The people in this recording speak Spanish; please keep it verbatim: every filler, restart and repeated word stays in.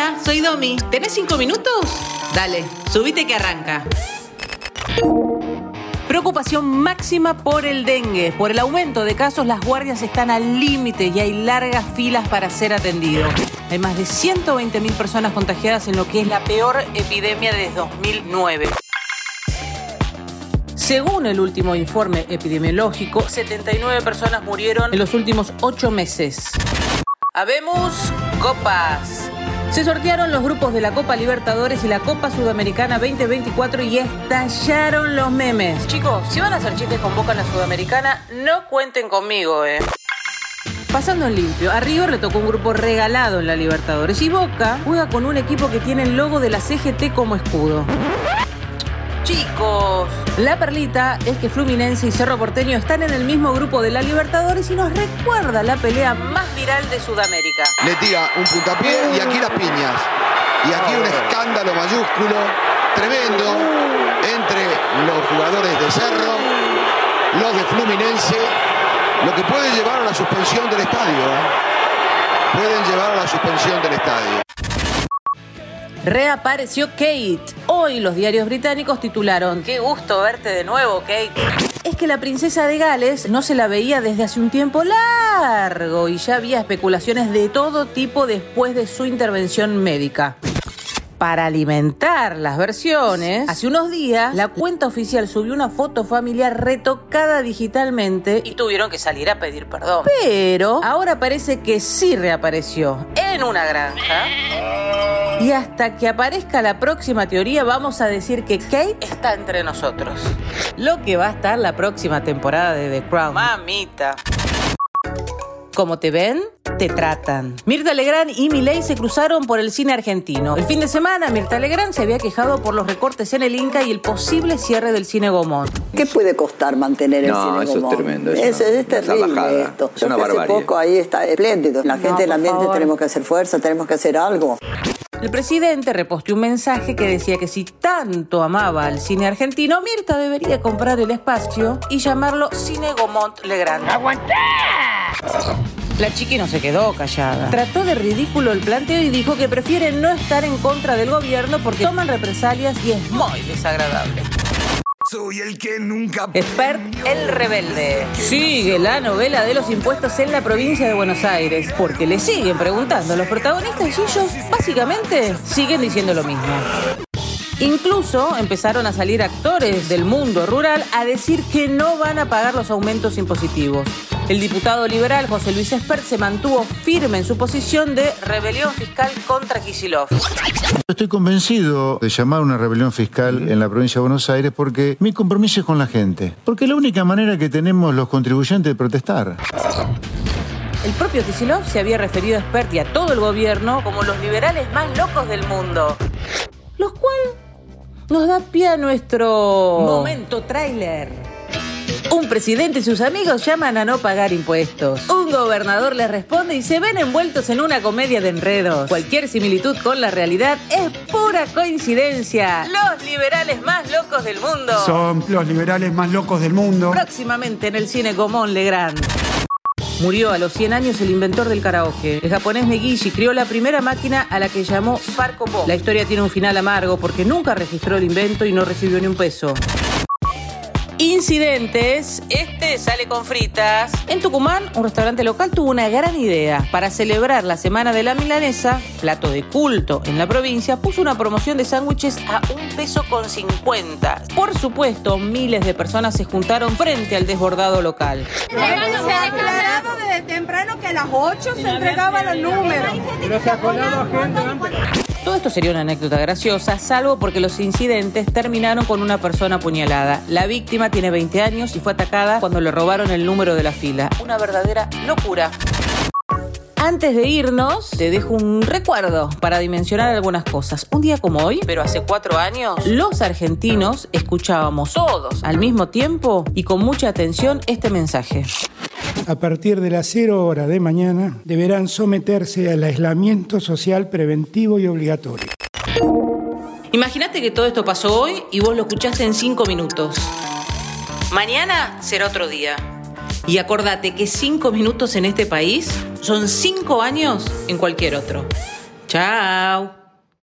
Hola, soy Domi. ¿Tenés cinco minutos? Dale, subite que arranca. Preocupación máxima por el dengue. Por el aumento de casos, las guardias están al límite y hay largas filas para ser atendidos. Hay más de ciento veinte mil personas contagiadas en lo que es la peor epidemia desde dos mil nueve. Según el último informe epidemiológico, setenta y nueve personas murieron en los últimos ocho meses. Habemos copas. Se sortearon los grupos de la Copa Libertadores y la Copa Sudamericana veinte veinticuatro y estallaron los memes. Chicos, si van a hacer chistes con Boca en la Sudamericana, no cuenten conmigo, eh. Pasando en limpio, a River le tocó un grupo regalado en la Libertadores y Boca juega con un equipo que tiene el logo de la C G T como escudo. Chicos, la perlita es que Fluminense y Cerro Porteño están en el mismo grupo de la Libertadores y nos recuerda la pelea más viral de Sudamérica. Le tira un puntapié y aquí las piñas. Y aquí un escándalo mayúsculo, tremendo, entre los jugadores de Cerro, los de Fluminense, lo que puede llevar a la suspensión del estadio. ¿eh? Pueden llevar a la suspensión del estadio. Reapareció Kate. Hoy los diarios británicos titularon: "Qué gusto verte de nuevo, Kate". Es que la princesa de Gales no se la veía desde hace un tiempo largo y ya había especulaciones de todo tipo después de su intervención médica. Para alimentar las versiones, hace unos días la cuenta oficial subió una foto familiar retocada digitalmente y tuvieron que salir a pedir perdón. Pero ahora parece que sí reapareció en una granja. Y hasta que aparezca la próxima teoría vamos a decir que Kate está entre nosotros. Lo que va a estar la próxima temporada de The Crown. Mamita. Como te ven, te tratan. Mirta Legrand y Milei se cruzaron por el cine argentino. El fin de semana, Mirta Legrand se había quejado por los recortes en el Inca y el posible cierre del Cine Gomón. ¿Qué puede costar mantener el no, Cine eso Gomón? Es tremendo. Es, es, una, es terrible esto. Es una Hace barbarie. poco ahí está espléndido. La gente no, del ambiente favor. tenemos que hacer fuerza, tenemos que hacer algo. El presidente reposteó un mensaje que decía que si tanto amaba al cine argentino, Mirta debería comprar el espacio y llamarlo Cine Gomont Legrand. ¡Aguantá! La chiqui no se quedó callada. Trató de ridículo el planteo y dijo que prefiere no estar en contra del gobierno porque toman represalias y es muy desagradable. Soy el que nunca... Expert el rebelde. Sigue la novela de los impuestos en la provincia de Buenos Aires porque le siguen preguntando a los protagonistas y ellos básicamente siguen diciendo lo mismo. Incluso empezaron a salir actores del mundo rural a decir que no van a pagar los aumentos impositivos. El diputado liberal José Luis Espert se mantuvo firme en su posición de rebelión fiscal contra Kicillof. Estoy convencido de llamar una rebelión fiscal en la provincia de Buenos Aires porque mi compromiso es con la gente. Porque es la única manera que tenemos los contribuyentes de protestar. El propio Kicillof se había referido a Espert y a todo el gobierno como los liberales más locos del mundo. Los cuales nos da pie a nuestro momento tráiler. Un presidente y sus amigos llaman a no pagar impuestos. Un gobernador les responde y se ven envueltos en una comedia de enredos. Cualquier similitud con la realidad es pura coincidencia. Los liberales más locos del mundo. Son los liberales más locos del mundo. Próximamente en el Cine Gomón Legrand. Murió a los cien años el inventor del karaoke. El japonés Negishi creó la primera máquina a la que llamó Farcobo. La historia tiene un final amargo porque nunca registró el invento y no recibió ni un peso. Incidentes, este sale con fritas. En Tucumán, un restaurante local tuvo una gran idea. Para celebrar la Semana de la Milanesa, plato de culto en la provincia, puso una promoción de sándwiches a un peso con cincuenta. Por supuesto, miles de personas se juntaron frente al desbordado local. Se ha declarado desde temprano que a las ocho se entregaban los números. Todo esto sería una anécdota graciosa, salvo porque los incidentes terminaron con una persona apuñalada. La víctima tiene veinte años y fue atacada cuando le robaron el número de la fila. Una verdadera locura. Antes de irnos, te dejo un recuerdo para dimensionar algunas cosas. Un día como hoy, pero hace cuatro años, los argentinos escuchábamos todos al mismo tiempo y con mucha atención este mensaje. A partir de las cero horas de mañana, deberán someterse al aislamiento social preventivo y obligatorio. Imagínate que todo esto pasó hoy y vos lo escuchaste en cinco minutos. Mañana será otro día. Y acordate que cinco minutos en este país son cinco años en cualquier otro. Chao.